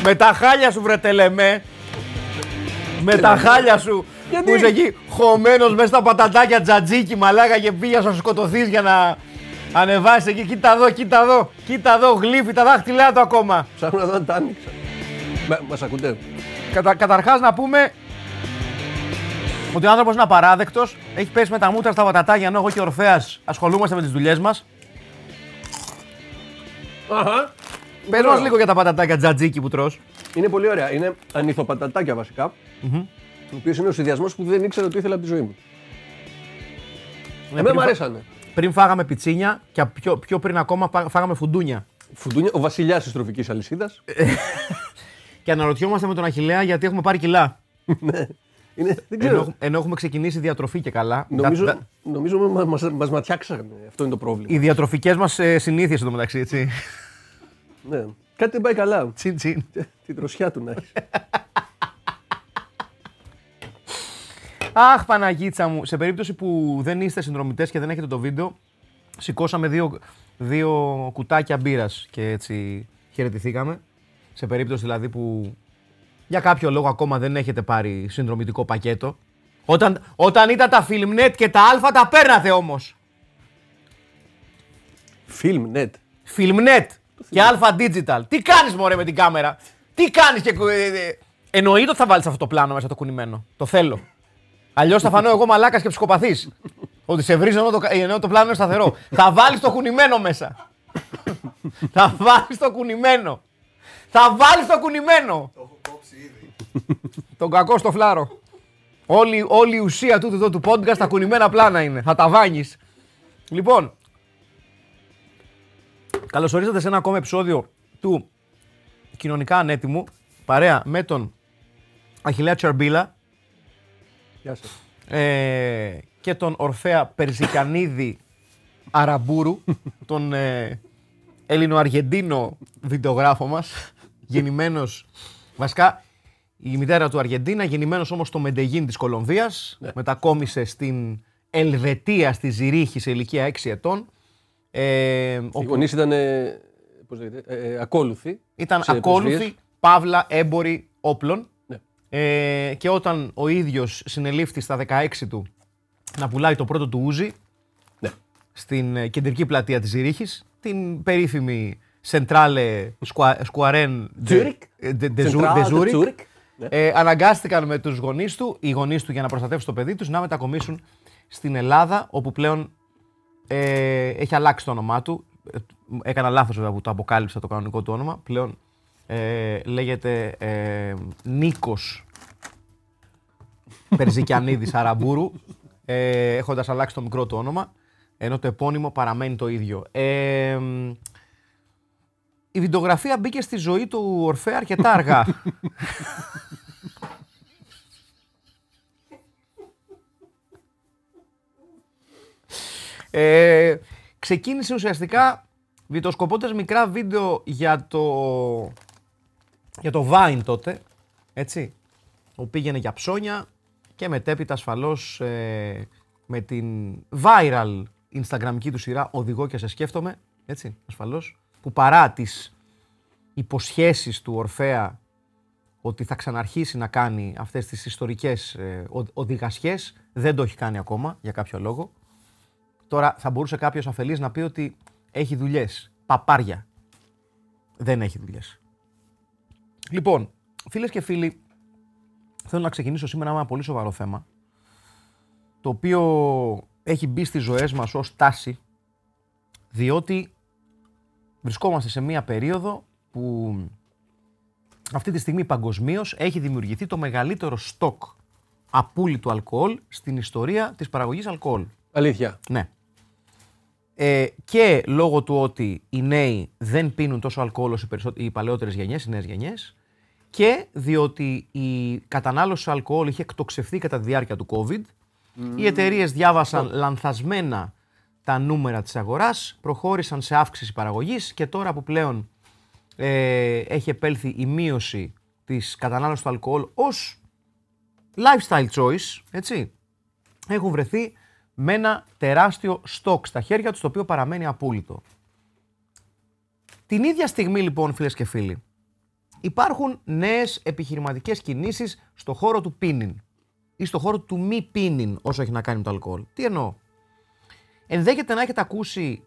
Με τα χάλια σου, βρε τελεμέ. Με τα χάλια σου. Που είσαι εκεί χωμένος μέσα στα πατατάκια τζατζίκι, μαλάκα, και πήγες να σκοτωθείς για να ανεβάσεις εκεί. Κοίτα εδώ, γλύφει τα δάχτυλά του ακόμα. Ψάχνω να δω αν τα άνοιξα. Μας ακούτε? Καταρχάς να πούμε ότι ο άνθρωπος είναι απαράδεκτος. Έχει πέσει με τα μούτρα στα πατατάκια, ενώ εγώ και ο Ορφέας ασχολούμαστε με τις δουλειές μας. Αχα. Πες μας λίγο για τα πατατάκια τζατζίκι που τρως. Είναι πολύ ωραία. Είναι ανιθοπατατάκια βασικά. Ο οποίος είναι ο συνδυασμός που δεν ήξερα ότι ήθελα από τη ζωή μου. Εμένα μου αρέσανε. Πριν φάγαμε πιτσίνια και πιο πριν ακόμα φάγαμε φουντούνια. Φουντούνια, ο βασιλιάς της τροφικής αλυσίδας. Και αναρωτιόμαστε με τον Αχιλλέα γιατί έχουμε πάρει κιλά. Ναι. Δεν ξέρω. Ενώ έχουμε ξεκινήσει διατροφή και καλά. Νομίζω μας ματιάξανε. Αυτό είναι το πρόβλημα. Οι διατροφικές μας συνήθειες εντωμεταξύ, έτσι. Ναι. Κάτι δεν πάει καλά. Τσιν. Την τροσιά του να έχει. Αχ, Παναγίτσα μου, σε περίπτωση που δεν είστε συνδρομητές και δεν έχετε το βίντεο, σηκώσαμε δύο κουτάκια μπύρας και έτσι χαιρετηθήκαμε. Σε περίπτωση δηλαδή που για κάποιο λόγο ακόμα δεν έχετε πάρει συνδρομητικό πακέτο. Όταν ήταν τα Filmnet και τα Alpha τα παίρνατε όμως. Filmnet. Filmnet και Alpha Digital. Τι κάνεις μωρέ με την κάμερα. Τι κάνεις και... Εννοείται ότι θα βάλεις αυτό το πλάνο μέσα το κουνημένο. Το θέλω. Αλλιώς θα φανώ εγώ μαλάκας και ψυχοπαθής. Ότι σε βρίζω ενώ το πλάνο είναι σταθερό. Θα βάλεις το κουνημένο μέσα. Θα βάλεις το κουνημένο. Το έχω κόψει ήδη. Τον κακό στο φλάρο. Όλη η ουσία τούτου εδώ του podcast τα κουνημένα πλάνα είναι. Θα τα βάνεις. Λοιπόν, καλωσορίσατε σε ένα ακόμα επεισόδιο του Κοινωνικά Ανέτοιμου. Παρέα με τον Αχιλλέα Τσαρμπίλα. Γεια σας. Και τον Ορφέα Περζικανίδη Αραμπούρου, τον Ελληνοαργεντίνο βιντεογράφο μας, γεννημένος, βασικά η μητέρα του Αργεντίνα, γεννημένος όμως στο Μεντεγίν της Κολομβίας, ναι. Μετακόμισε στην Ελβετία, στη Ζηρίχη, σε ηλικία 6 ετών. Οι γονείς ήταν, ακόλουθοι. Ήταν ακόλουθοι, παύλα, έμποροι όπλων. Και όταν ο ίδιος συνελήφθη στα 16 του να πουλάει το πρώτο του ούζι, ναι, στην κεντρική πλατεία της Ζηρίχης, την περίφημη Centrale Squaren de Zurich, αναγκάστηκαν με τους γονείς του, οι γονείς του για να προστατεύσουν το παιδί τους, να μετακομίσουν στην Ελλάδα, όπου πλέον έχει αλλάξει το όνομά του. Έκανα λάθος βέβαια που το αποκάλυψα το κανονικό του όνομα. Πλέον λέγεται Νίκος Περζικιανίδης Αραμπούρου, έχοντας αλλάξει το μικρό του όνομα, ενώ το επώνυμο παραμένει το ίδιο. Η βιντεογραφία μπήκε στη ζωή του Ορφέα αρκετά αργά. Ξεκίνησε ουσιαστικά βιτοσκοπώντας μικρά βίντεο για το Vine τότε, έτσι, που πήγαινε για ψώνια και μετέπειτα ασφαλώς με την viral instagramική του σειρά «Οδηγώ και σε σκέφτομαι», έτσι, ασφαλώς, που παρά τις υποσχέσεις του Ορφέα ότι θα ξαναρχίσει να κάνει αυτές τις ιστορικές οδηγασιές, δεν το έχει κάνει ακόμα για κάποιο λόγο. Τώρα θα μπορούσε κάποιος αφελής να πει ότι έχει δουλειές, παπάρια. Δεν έχει δουλειές. Λοιπόν, φίλες και φίλοι, θέλω να ξεκινήσω σήμερα με ένα πολύ σοβαρό θέμα, το οποίο έχει μπει στις ζωές μας ως τάση, διότι βρισκόμαστε σε μία περίοδο που αυτή τη στιγμή παγκοσμίως έχει δημιουργηθεί το μεγαλύτερο στοκ απούλητου αλκοόλ στην ιστορία της παραγωγής αλκοόλ. Αλήθεια. Ναι. Και λόγω του ότι οι νέοι δεν πίνουν τόσο αλκοόλ όσο οι παλαιότερες γενιές, οι νέες γενιές, και διότι η κατανάλωση αλκοόλ είχε εκτοξευθεί κατά τη διάρκεια του COVID, οι εταιρείες διάβασαν λανθασμένα τα νούμερα της αγοράς, προχώρησαν σε αύξηση παραγωγής και τώρα που πλέον έχει επέλθει η μείωση της κατανάλωσης του αλκοόλ ως lifestyle choice, έτσι, έχουν βρεθεί με ένα τεράστιο στόκ στα χέρια τους, το οποίο παραμένει απούλητο. Την ίδια στιγμή λοιπόν, φίλες και φίλοι, υπάρχουν νέες επιχειρηματικές κινήσεις στο χώρο του πίνιν ή στο χώρο του μη πίνιν όσο έχει να κάνει με το αλκοόλ. Τι εννοώ. Ενδέχεται να έχετε ακούσει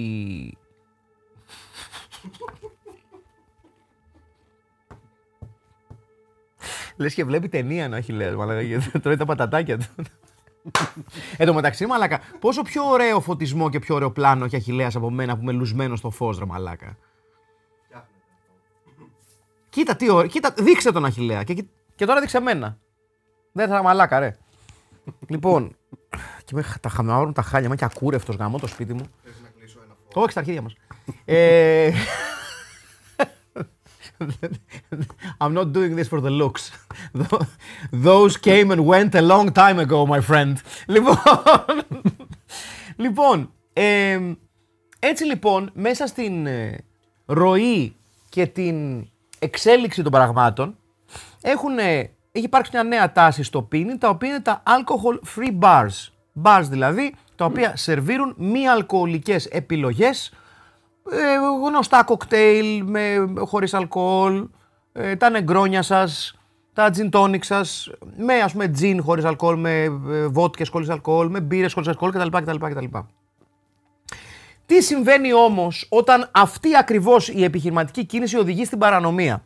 Λες και βλέπει ταινία να έχει λέει, μαλάκα, τρώει τα πατατάκια του. Εν τω μεταξύ, μαλάκα, πόσο πιο ωραίο φωτισμό και πιο ωραίο πλάνο έχει Αχιλλέας από μένα που είμαι λουσμένο στο φως, ρε μαλάκα. Κοίτα τι ωραία, κοίτα, δείξε τον Αχιλλέα και τώρα δείξε εμένα. Δεν θα μαλάκα, ρε. Λοιπόν, και με τα χαμηλά τα χάλια μου και ακούρευτος γαμώ το σπίτι μου. Πρέπει να κλείσω ένα φως. Όχι, στα αρχίδια μας. I'm not doing this for the looks. Those came and went a long time ago, my friend. Λοιπόν, έτσι λοιπόν, μέσα στην ροή και την εξέλιξη των πραγμάτων έχει υπάρξει μια νέα τάση στο πίνι, τα οποία είναι τα alcohol-free bars. Bars δηλαδή, τα οποία σερβίρουν μη αλκοολικές επιλογές, γνωστά κοκτέιλ χωρίς αλκοόλ, τα νεγκρόνια σας, τα gin tonic σας, με ας πούμε gin χωρίς αλκοόλ, με βότκες χωρίς αλκοόλ, με μπύρες χωρίς αλκοόλ κτλ. Τι συμβαίνει όμως όταν αυτή ακριβώς η επιχειρηματική κίνηση οδηγεί στην παρανομία?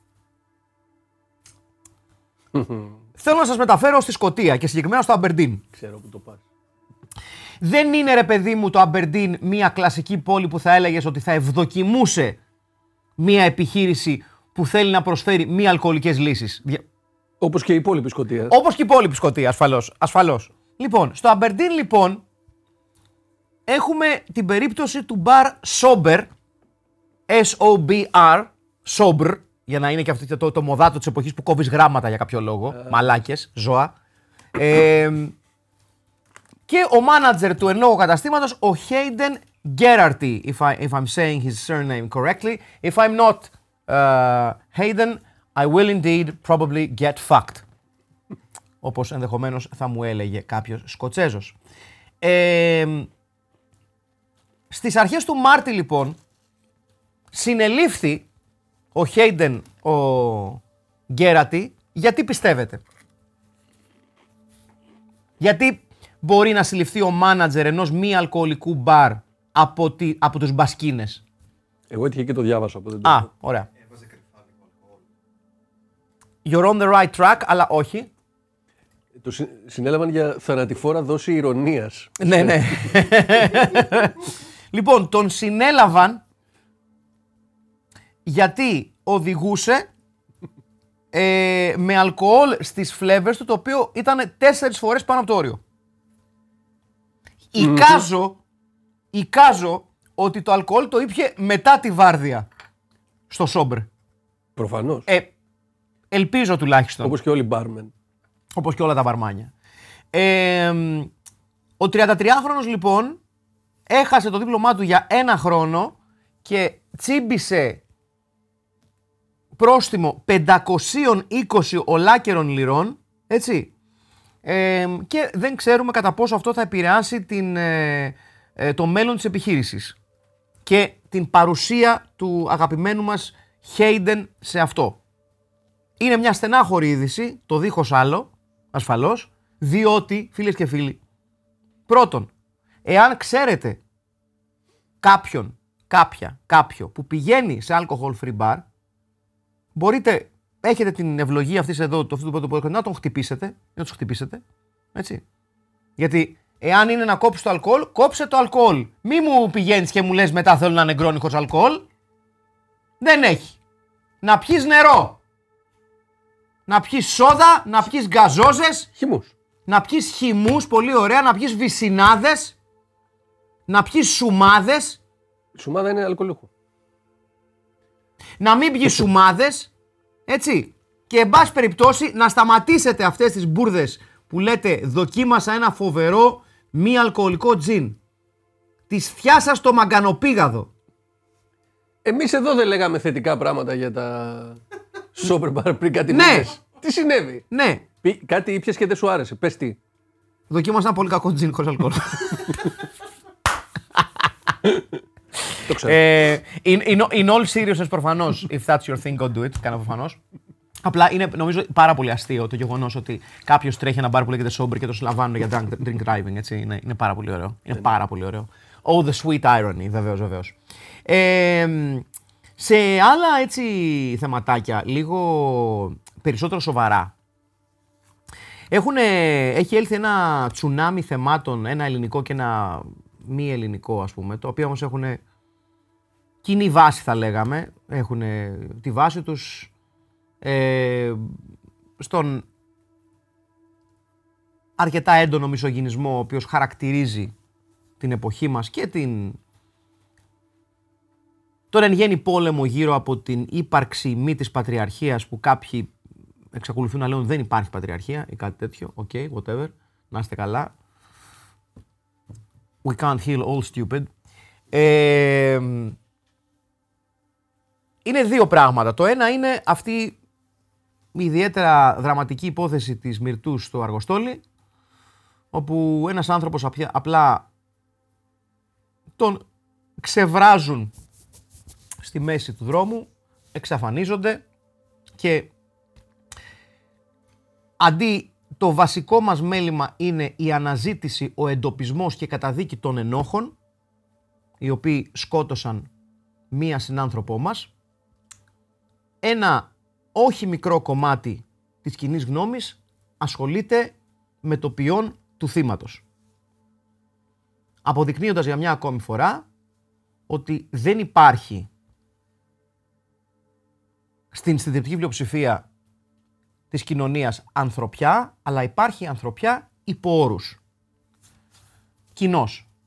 Θέλω να σας μεταφέρω στη Σκωτία και συγκεκριμένα στο Αμπερντίν. Ξέρω που το πας. Δεν είναι ρε παιδί μου το Αμπερντίν μια κλασική πόλη που θα έλεγες ότι θα ευδοκιμούσε μια επιχείρηση που θέλει να προσφέρει μη αλκοολικές λύσεις. Όπως και η υπόλοιπη Σκωτία. Όπως και η υπόλοιπη Σκωτία, ασφαλώς. Λοιπόν, στο Αμπερντίν λοιπόν έχουμε την περίπτωση του bar Sober, S-O-B-R, Sober, για να είναι και αυτό το μοδάτο της εποχής που κόβεις γράμματα για κάποιο λόγο, μαλάκες, ζώα. Και ο μάνατζερ του εν λόγω καταστήματος, ο Hayden Geraghty, if I'm saying his surname correctly. If I'm not Hayden, I will indeed probably get fucked. Όπως ενδεχομένως θα μου έλεγε κάποιος Σκοτσέζος. Στις αρχές του Μάρτη λοιπόν, συνελήφθη ο Hayden ο Geraghty. Γιατί πιστεύετε? Γιατί μπορεί να συλληφθεί ο μάνατζερ ενός μη αλκοολικού μπαρ από τους μπασκίνες? Εγώ έτυχε και το διάβασα. Ωραία. Έβαζε κρυφά λίγο You're αλκοόλ. on the right track, αλλά όχι. Το συνέλαβαν για θανατηφόρα δόση ηρωνίας. Ναι. Λοιπόν, τον συνέλαβαν γιατί οδηγούσε με αλκοόλ στις φλέβες του, το οποίο ήταν 4 φορές πάνω από το όριο. Εικάζω ότι το αλκοόλ το ήπιε μετά τη βάρδια στο Sober. Προφανώς. Ελπίζω τουλάχιστον. Όπως και όλοι οι μπάρμεν. Όπως και όλα τα βαρμάνια. Ο 33χρονος λοιπόν έχασε το δίπλωμά του για 1 χρόνο και τσίμπησε πρόστιμο 520 ολάκερων λιρών, έτσι. Και δεν ξέρουμε κατά πόσο αυτό θα επηρεάσει το μέλλον της επιχείρησης και την παρουσία του αγαπημένου μας Hayden σε αυτό. Είναι μια στενάχωρη είδηση, το δίχως άλλο, ασφαλώς, διότι, φίλες και φίλοι, πρώτον, εάν ξέρετε κάποιο που πηγαίνει σε alcohol-free bar, μπορείτε, έχετε την ευλογία αυτής εδώ, αυτού του podcast, να τον χτυπήσετε, έτσι. Γιατί εάν είναι να κόψεις το αλκοόλ, κόψε το αλκοόλ. Μη μου πηγαίνεις και μου λες μετά θέλω να νεγκρώνει χωρίς αλκοόλ. Δεν έχει. Να πιεις νερό. Να πιεις σόδα, να πιεις γκαζόζες. Χυμούς. Να πιεις χυμούς, πολύ ωραία, να πιεις βυσινάδες. Να πιεις σουμάδες. Η σουμάδα είναι αλκοολούχο. Να μην πιεις σουμάδες, έτσι. Και εν πάση περιπτώσει να σταματήσετε αυτές τις μπουρδες που λέτε δοκίμασα ένα φοβερό μη αλκοολικό τζιν. Της φτιάσα στο μαγκανοπήγαδο. Εμείς εδώ δεν λέγαμε θετικά πράγματα για τα Sober Bar πριν κάτι Ναι. μήνες. Τι συνέβη? Ναι, Κάτι ήπιες και δεν σου άρεσε. Πες τι. δοκίμασα ένα πολύ κακό τζιν χωρίς αλκοόλ. Το ξέρω. In all seriousness, προφανώς, if that's your thing, go do it. Κάνα προφανώς. Απλά είναι, νομίζω, πάρα πολύ αστείο το γεγονός ότι κάποιος τρέχει ένα μπαρ που λέγεται sober και το συλλαμβάνουν για drink driving. Έτσι. Είναι πάρα πολύ ωραίο. Είναι πάρα πολύ ωραίο. Oh, the sweet irony, βεβαίως. Σε άλλα έτσι θεματάκια, λίγο περισσότερο σοβαρά, έχει έλθει ένα τσουνάμι θεμάτων, ένα ελληνικό και ένα μη ελληνικό, ας πούμε, το οποίο όμως έχουν κοινή βάση, θα λέγαμε. Έχουν τη βάση τους στον αρκετά έντονο μισογυνισμό, ο οποίος χαρακτηρίζει την εποχή μας και τον εν γέννη πόλεμο γύρω από την ύπαρξη μη της πατριαρχίας, που κάποιοι εξακολουθούν να λένε δεν υπάρχει πατριαρχία ή κάτι τέτοιο. Okay, whatever. Να είστε καλά. We can't heal all stupid. Είναι δύο πράγματα. Το ένα είναι αυτή η ιδιαίτερα δραματική υπόθεση της Μυρτούς στο Αργοστόλι, όπου ένας άνθρωπος απλά τον ξεβράζουν στη μέση του δρόμου, εξαφανίζονται και αντί το βασικό μας μέλημα είναι η αναζήτηση, ο εντοπισμός και καταδίκη των ενόχων, οι οποίοι σκότωσαν μία συνάνθρωπό μας, ένα όχι μικρό κομμάτι της κοινής γνώμης ασχολείται με το ποιόν του θύματος. Αποδεικνύοντας για μια ακόμη φορά ότι δεν υπάρχει στην συντριπτική πλειοψηφία της κοινωνίας ανθρωπιά, αλλά υπάρχει ανθρωπιά υπό όρους. Κοινώς.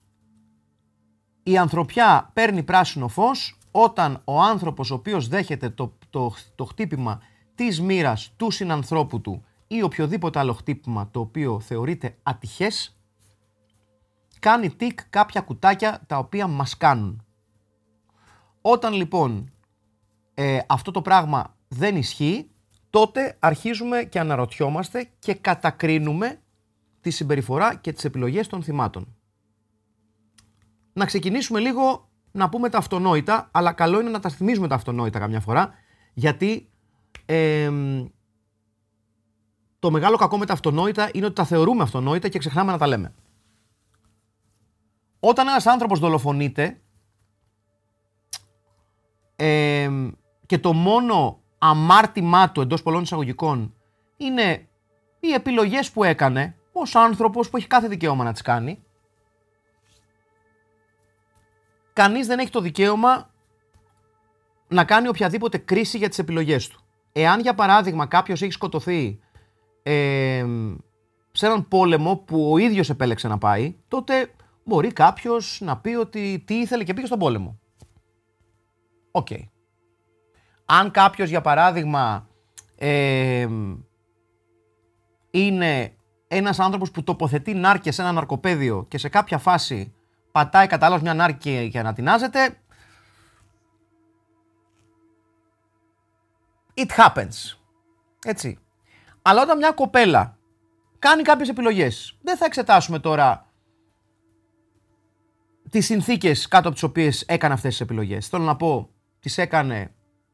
Η ανθρωπιά παίρνει πράσινο φως όταν ο άνθρωπος ο οποίος δέχεται το χτύπημα της μοίρας του συνανθρώπου του ή οποιοδήποτε άλλο χτύπημα το οποίο θεωρείται ατυχές, κάνει τικ κάποια κουτάκια τα οποία μας κάνουν. Όταν λοιπόν αυτό το πράγμα δεν ισχύει, τότε αρχίζουμε και αναρωτιόμαστε και κατακρίνουμε τη συμπεριφορά και τις επιλογές των θυμάτων. Να ξεκινήσουμε λίγο να πούμε τα αυτονόητα, αλλά καλό είναι να τα θυμίζουμε τα αυτονόητα καμιά φορά, γιατί το μεγάλο κακό με τα αυτονόητα είναι ότι τα θεωρούμε αυτονόητα και ξεχνάμε να τα λέμε. Όταν ένας άνθρωπος δολοφονείται και το μόνο αμάρτημά του εντός πολλών εισαγωγικών είναι οι επιλογές που έκανε ως άνθρωπος που έχει κάθε δικαίωμα να τις κάνει, κανείς δεν έχει το δικαίωμα να κάνει οποιαδήποτε κρίση για τις επιλογές του. Εάν για παράδειγμα κάποιος έχει σκοτωθεί σε έναν πόλεμο που ο ίδιος επέλεξε να πάει, τότε μπορεί κάποιος να πει ότι τι ήθελε και πήγε στον πόλεμο. Οκ. Αν κάποιος για παράδειγμα είναι ένας άνθρωπος που τοποθετεί νάρκες σε ένα ναρκοπαίδιο και σε κάποια φάση πατάει κατά λάθος μια νάρκη και ανατινάζεται, it happens. Έτσι. Αλλά όταν μια κοπέλα κάνει κάποιες επιλογές, δεν θα εξετάσουμε τώρα τις συνθήκες κάτω από τις οποίες έκανε αυτές τις επιλογές. Θέλω να πω, τις έκανε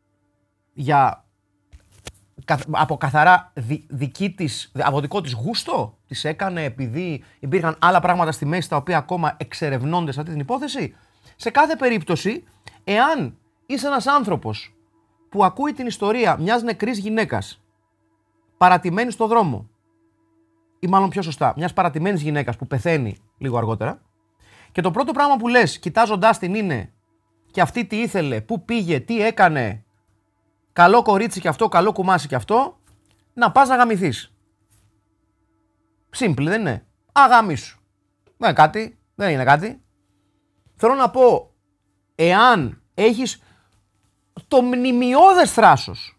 από καθαρά από δικό της γούστο, τις έκανε επειδή υπήρχαν άλλα πράγματα στη μέση τα οποία ακόμα εξερευνώνται σε αυτή την υπόθεση. Σε κάθε περίπτωση, εάν είσαι ένας άνθρωπος που ακούει την ιστορία μιας νεκρής γυναίκας παρατημένης στο δρόμο, ή μάλλον πιο σωστά, μιας παρατημένης γυναίκας που πεθαίνει λίγο αργότερα, και το πρώτο πράγμα που λες κοιτάζοντάς την είναι και αυτή τι ήθελε, πού πήγε, τι έκανε, καλό κορίτσι κι αυτό, καλό κουμάσι κι αυτό, να πας να γαμηθείς. Simple, δεν είναι? Αγαμίσου. Δεν είναι κάτι, δεν είναι κάτι. Θέλω να πω, εάν έχεις το μνημιώδες θράσος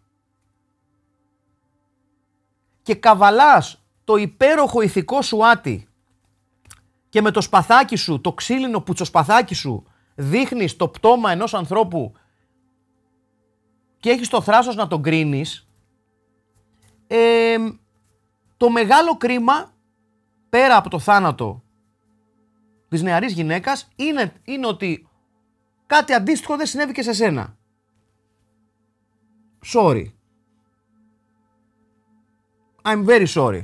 και καβαλάς το υπέροχο ηθικό σου άτι και με το σπαθάκι σου, το ξύλινο πουτσοσπαθάκι σου, δείχνεις το πτώμα ενός ανθρώπου και έχεις το θράσος να τον κρίνεις, το μεγάλο κρίμα, πέρα από το θάνατο της νεαρής γυναίκας, είναι ότι κάτι αντίστοιχο δεν συνέβη και σε σένα. Sorry. I'm very sorry.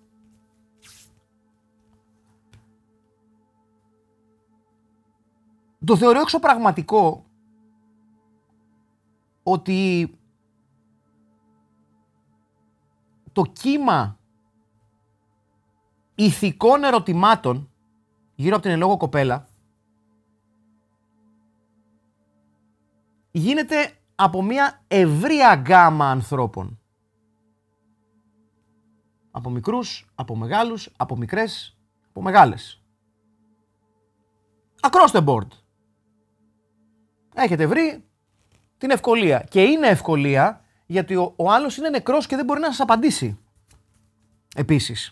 Το θεωρώ εξωπραγματικό ότι το κύμα ηθικών ερωτημάτων γύρω από την εν λόγω κοπέλα γίνεται από μια ευρεία γκάμα ανθρώπων. Από μικρούς, από μεγάλους, από μικρές, από μεγάλες. Across the board. Έχετε βρει την ευκολία. Και είναι ευκολία γιατί ο άλλος είναι νεκρός και δεν μπορεί να σας απαντήσει. Επίσης.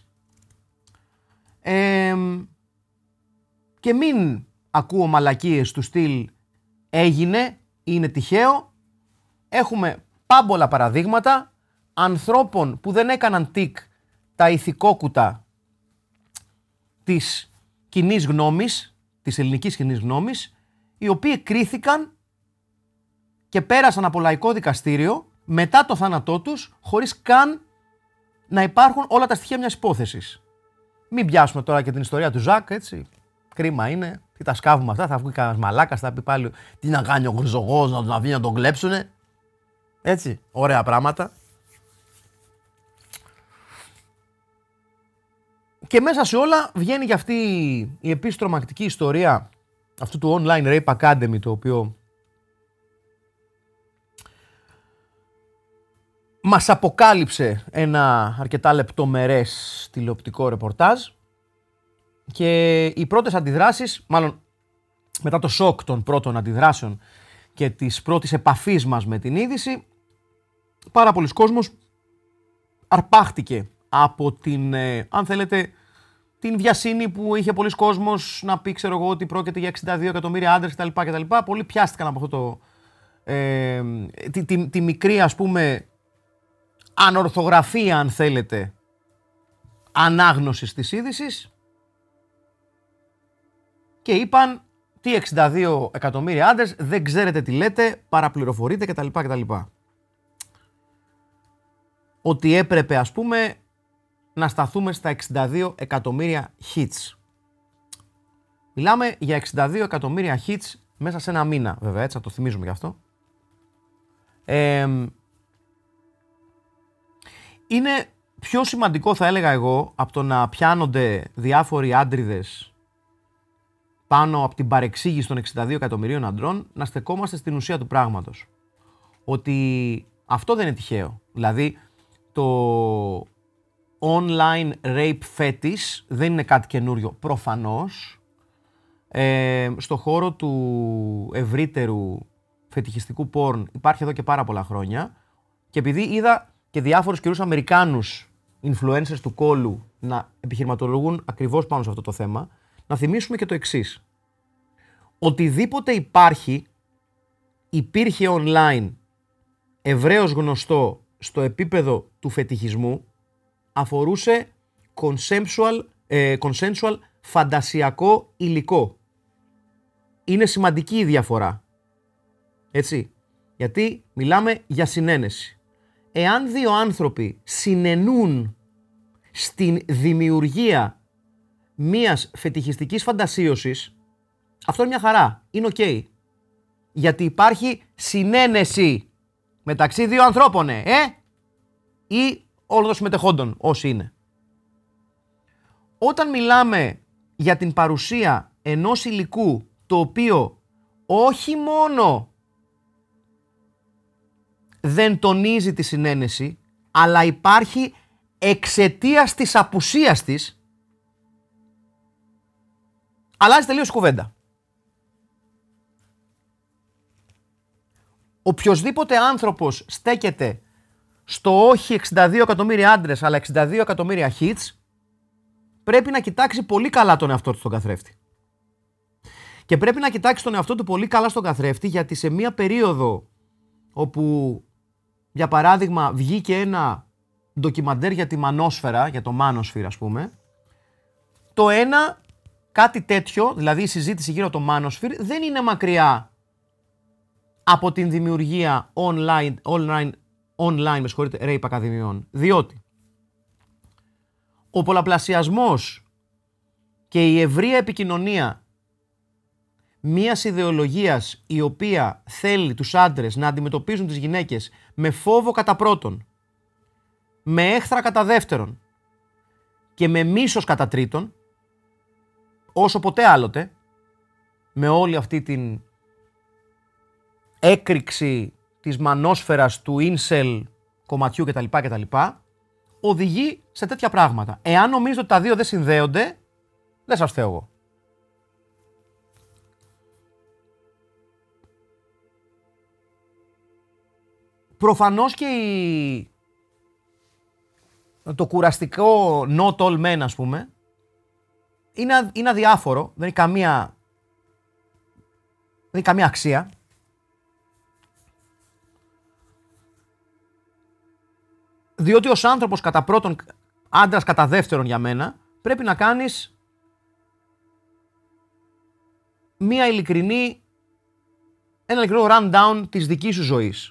Και μην ακούω μαλακίες του στυλ έγινε, είναι τυχαίο. Έχουμε πάμπολα παραδείγματα ανθρώπων που δεν έκαναν τικ τα ηθικόκουτα της κοινής γνώμης, της ελληνικής κοινής γνώμης, οι οποίοι κρίθηκαν και πέρασαν από λαϊκό δικαστήριο μετά το θάνατό τους, χωρίς καν να υπάρχουν όλα τα στοιχεία μιας υπόθεσης. Μην πιάσουμε τώρα και την ιστορία του Ζακ, έτσι. Κρίμα είναι. Τι τα σκάβουμε αυτά, θα βγει κανένας μαλάκας, θα πει πάλι τι να κάνει ο Χρυσογός, να βγει να τον κλέψουνε. Έτσι, ωραία πράγματα. Και μέσα σε όλα βγαίνει και αυτή η επίσης τρομακτική ιστορία αυτού του online rape academy, το οποίο μας αποκάλυψε ένα αρκετά λεπτομερές τηλεοπτικό ρεπορτάζ και οι πρώτες αντιδράσεις, μάλλον μετά το σοκ των πρώτων αντιδράσεων και της πρώτης επαφής μας με την είδηση, πάρα πολλοί κόσμος αρπάχτηκε από την, αν θέλετε, την βιασύνη που είχε πολλοί κόσμος να πει, ξέρω εγώ, ότι πρόκειται για 62 εκατομμύρια άντρες κτλ. Πολλοί πιάστηκαν από αυτό τη μικρή, ας πούμε, ανορθογραφία, αν θέλετε, ανάγνωσης της είδησης και είπαν τι 62 εκατομμύρια άντρες, δεν ξέρετε τι λέτε, παραπληροφορείτε κτλ. Ότι έπρεπε, ας πούμε, να σταθούμε στα 62 εκατομμύρια hits. Μιλάμε για 62 εκατομμύρια hits μέσα σε ένα μήνα, βέβαια, έτσι, θα το θυμίζουμε γι' αυτό. Είναι πιο σημαντικό, θα έλεγα εγώ, από το να πιάνονται διάφοροι άντριδες πάνω από την παρεξήγηση των 62 εκατομμυρίων αντρών, να στεκόμαστε στην ουσία του πράγματος. Ότι αυτό δεν είναι τυχαίο. Δηλαδή, το online rape fetish δεν είναι κάτι καινούριο, προφανώς. Στο χώρο του ευρύτερου φετιχιστικού porn υπάρχει εδώ και πάρα πολλά χρόνια και επειδή είδα και διάφορους καιρούς Αμερικάνους influencers του κόλου να επιχειρηματολογούν ακριβώς πάνω σε αυτό το θέμα, να θυμίσουμε και το εξής. Οτιδήποτε υπήρχε online ευρέως γνωστό στο επίπεδο του φετιχισμού αφορούσε consensual φαντασιακό υλικό. Είναι σημαντική η διαφορά. Έτσι. Γιατί μιλάμε για συνένεση. Εάν δύο άνθρωποι συνενούν στην δημιουργία μιας φετιχιστικής φαντασίωσης, αυτό είναι μια χαρά. Είναι οκ. Γιατί υπάρχει συνένεση μεταξύ δύο ανθρώπων, ή όλων των συμμετεχόντων, όσοι είναι. Όταν μιλάμε για την παρουσία ενός υλικού το οποίο όχι μόνο δεν τονίζει τη συνένεση, αλλά υπάρχει εξαιτίας της απουσίας της, αλλάζει τελείως η κουβέντα. Οποιοσδήποτε άνθρωπος στέκεται στο όχι 62 εκατομμύρια άντρες, αλλά 62 εκατομμύρια hits, πρέπει να κοιτάξει πολύ καλά τον εαυτό του στον καθρέφτη. Και πρέπει να κοιτάξει τον εαυτό του πολύ καλά στον καθρέφτη, γιατί σε μία περίοδο όπου, για παράδειγμα, βγήκε ένα ντοκιμαντέρ για τη μανόσφαιρα, για το μάνοσφαιρ ας πούμε, το ένα, κάτι τέτοιο, δηλαδή η συζήτηση γύρω από το μάνοσφαιρ, δεν είναι μακριά από την δημιουργία online rape ακαδημιών. Διότι ο πολλαπλασιασμός και η ευρεία επικοινωνία μιας ιδεολογίας η οποία θέλει τους άντρες να αντιμετωπίζουν τις γυναίκες με φόβο κατά πρώτον, με έχθρα κατά δεύτερον και με μίσος κατά τρίτον, όσο ποτέ άλλοτε, με όλη αυτή την έκρηξη της μανόσφαιρας του incel κομματιού κτλ. Οδηγεί σε τέτοια πράγματα. Εάν νομίζετε ότι τα δύο δεν συνδέονται, δεν σας θέω εγώ. Προφανώς και το κουραστικό not all men, ας πούμε, είναι αδιάφορο, δεν έχει καμία αξία. Διότι ως άνθρωπος κατά πρώτον, άντρας κατά δεύτερον για μένα, πρέπει να κάνεις ένα ειλικρινό rundown της δικής σου ζωής.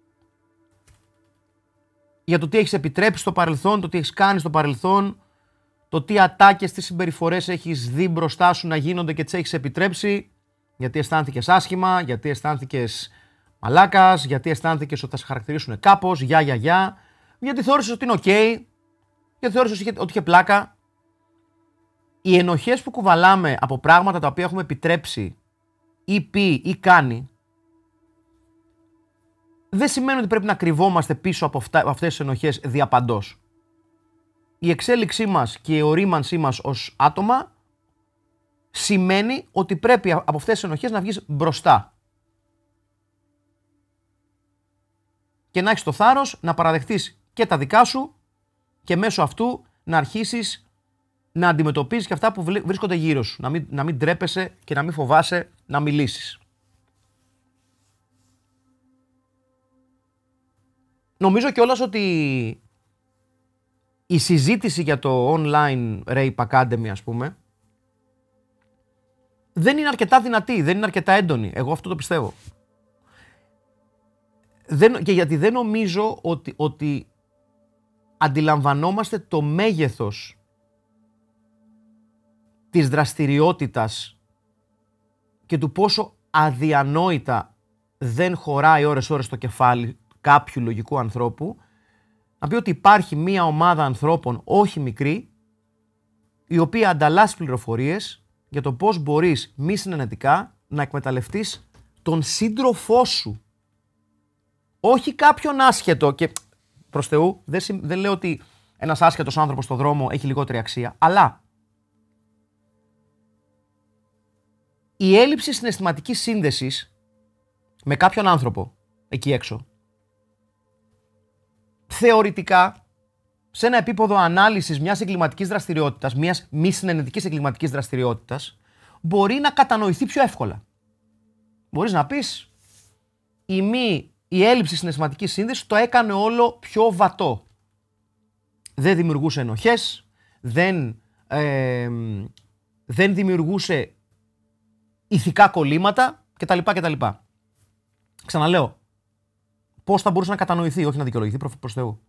Για το τι έχεις επιτρέψει στο παρελθόν, το τι έχεις κάνει στο παρελθόν, το τι ατάκες, τι συμπεριφορές έχεις δει μπροστά σου να γίνονται και τις έχεις επιτρέψει, γιατί αισθάνθηκες άσχημα, γιατί αισθάνθηκες μαλάκας, γιατί αισθάνθηκες ότι θα σε χαρακτηρίσουν κάπως, γιατί θεώρησες ότι είναι ok, γιατί θεώρησες ότι είχε πλάκα. Οι ενοχές που κουβαλάμε από πράγματα τα οποία έχουμε επιτρέψει ή πει ή κάνει, δεν σημαίνει ότι πρέπει να κρυβόμαστε πίσω από αυτές τις ενοχές διαπαντός. Η εξέλιξή μας και η ορίμανσή μας ως άτομα σημαίνει ότι πρέπει από αυτές τις ενοχές να βγεις μπροστά. Και να έχεις το θάρρος να παραδεχτείς και τα δικά σου και μέσω αυτού να αρχίσεις να αντιμετωπίζεις και αυτά που βρίσκονται γύρω σου. Να μην ντρέπεσαι και να μην φοβάσαι να μιλήσεις. Νομίζω κιόλας ότι η συζήτηση για το online rape academy, ας πούμε, δεν είναι αρκετά δυνατή, δεν είναι αρκετά έντονη. Εγώ αυτό το πιστεύω. Και γιατί δεν νομίζω ότι αντιλαμβανόμαστε το μέγεθος της δραστηριότητας και του πόσο αδιανόητα δεν χωράει ώρες-ώρες στο κεφάλι κάποιου λογικού ανθρώπου να πει ότι υπάρχει μία ομάδα ανθρώπων, όχι μικρή, η οποία ανταλλάσσει πληροφορίες για το πώς μπορείς μη συνενετικά να εκμεταλλευτείς τον σύντροφό σου. Όχι κάποιον άσχετο, και προς Θεού δεν λέω ότι ένας άσχετος άνθρωπος στον δρόμο έχει λιγότερη αξία, αλλά η έλλειψη συναισθηματικής σύνδεσης με κάποιον άνθρωπο εκεί έξω, θεωρητικά, σε ένα επίπεδο ανάλυσης μιας εγκληματικής δραστηριότητας, μιας μη συνενετικής εγκληματικής δραστηριότητας, μπορεί να κατανοηθεί πιο εύκολα. Μπορείς να πεις, η έλλειψη συναισθηματικής σύνδεσης το έκανε όλο πιο βατό. Δεν δημιουργούσε ενοχές, δεν δημιουργούσε ηθικά κολλήματα κτλ. Ξαναλέω, πώς θα μπορούσε να κατανοηθεί, όχι να δικαιολογηθεί, προς Θεού.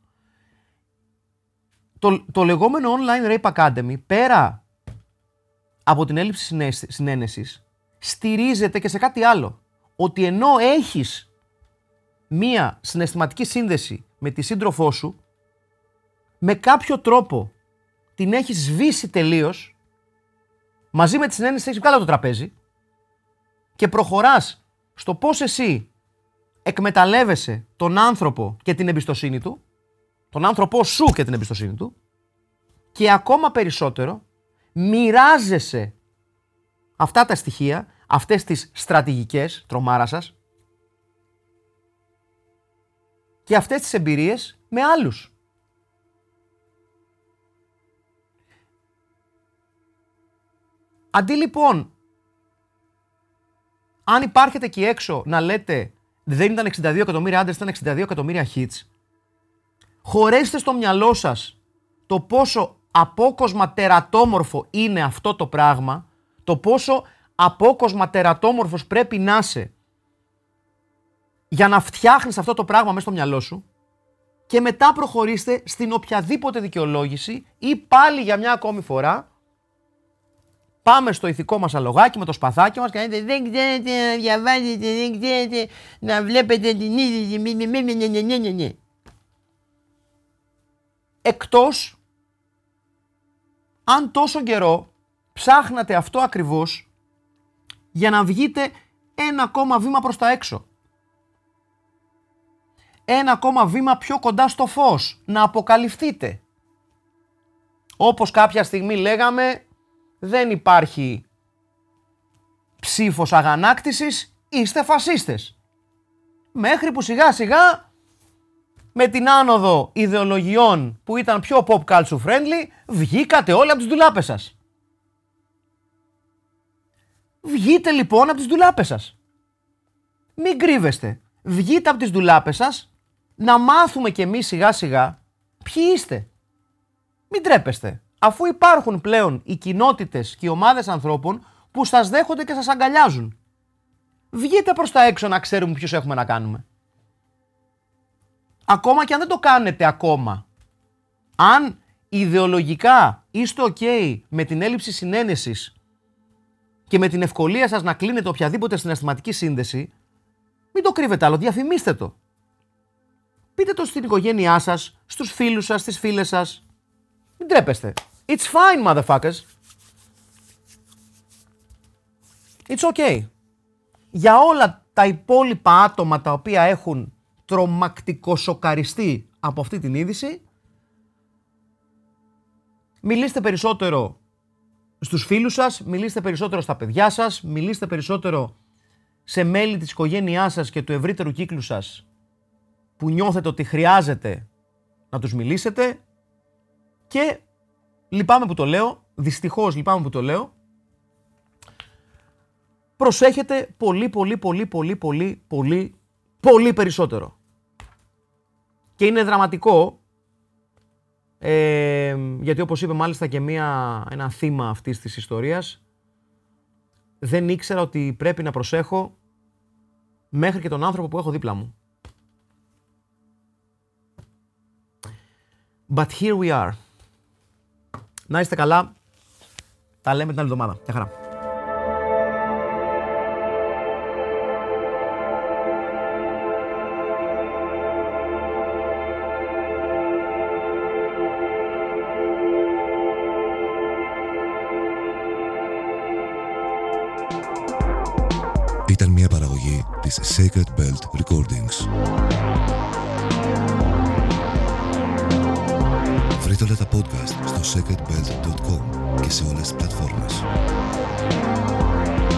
Το λεγόμενο online rape academy, πέρα από την έλλειψη συνένεσης, στηρίζεται και σε κάτι άλλο. Ότι ενώ έχεις μία συναισθηματική σύνδεση με τη σύντροφό σου, με κάποιο τρόπο την έχεις σβήσει τελείως, μαζί με τη συνένεση έχεις βγάλει από το τραπέζι και προχωράς στο πώς εσύ εκμεταλλεύεσαι τον άνθρωπο και την εμπιστοσύνη του, τον άνθρωπό σου και την εμπιστοσύνη του, και ακόμα περισσότερο μοιράζεσαι αυτά τα στοιχεία, αυτές τις στρατηγικές, τρομάρα σας, και αυτές τις εμπειρίες με άλλους. Αντί λοιπόν, αν υπάρχετε εκεί έξω να λέτε δεν ήταν 62 εκατομμύρια άντρες, ήταν 62 εκατομμύρια hits, χωρέστε στο μυαλό σας το πόσο απόκοσμα τερατόμορφο είναι αυτό το πράγμα, το πόσο απόκοσμα τερατόμορφος πρέπει να είσαι για να φτιάχνεις αυτό το πράγμα μέσα στο μυαλό σου και μετά προχωρήστε στην οποιαδήποτε δικαιολόγηση ή πάλι για μια ακόμη φορά πάμε στο ηθικό μας αλογάκι με το σπαθάκι μας και λέτε δεν ξέρετε να διαβάζετε, δεν ξέρετε να βλέπετε την είδηση. Εκτός αν τόσο καιρό ψάχνατε αυτό ακριβώς για να βγείτε ένα ακόμα βήμα προς τα έξω. Ένα ακόμα βήμα πιο κοντά στο φως, να αποκαλυφθείτε. Όπως κάποια στιγμή λέγαμε, δεν υπάρχει ψήφος αγανάκτησης, είστε φασίστες. Μέχρι που σιγά σιγά με την άνοδο ιδεολογιών που ήταν πιο pop culture friendly, βγήκατε όλοι από τις ντουλάπες σας. Βγείτε λοιπόν από τις ντουλάπες σας. Μην κρύβεστε. Βγείτε από τις ντουλάπες σας, να μάθουμε κι εμείς σιγά σιγά ποιοι είστε. Μην τρέπεστε. Αφού υπάρχουν πλέον οι κοινότητες και οι ομάδες ανθρώπων που σας δέχονται και σας αγκαλιάζουν. Βγείτε προς τα έξω να ξέρουμε ποιους έχουμε να κάνουμε. Ακόμα και αν δεν το κάνετε ακόμα. Αν ιδεολογικά είστε ok με την έλλειψη συνένεσης και με την ευκολία σας να κλείνετε οποιαδήποτε συναισθηματική σύνδεση, μην το κρύβετε άλλο, διαφημίστε το. Πείτε το στην οικογένειά σας, στους φίλους σας, στις φίλες σας. Μην τρέπεστε. It's fine, motherfuckers. It's okay. Για όλα τα υπόλοιπα άτομα τα οποία έχουν τρομακτικό σοκαριστεί από αυτή την είδηση, μιλήστε περισσότερο στους φίλους σας, μιλήστε περισσότερο στα παιδιά σας, μιλήστε περισσότερο σε μέλη της οικογένειάς σας και του ευρύτερου κύκλου σας που νιώθετε ότι χρειάζεται να τους μιλήσετε και λυπάμαι που το λέω, δυστυχώς λυπάμαι που το λέω, προσέχετε πολύ περισσότερο. Και είναι δραματικό, γιατί όπως είπε μάλιστα και ένα θύμα αυτής της ιστορίας, δεν ήξερα ότι πρέπει να προσέχω μέχρι και τον άνθρωπο που έχω δίπλα μου. But here we are. Να είστε καλά. Τα λέμε την άλλη εβδομάδα. Γεια χαρά. Ήταν μια παραγωγή της Sacred Belt Recordings. Βρείτε όλα τα podcast στο sacredbelt.com και σε όλες τις πλατφόρμες.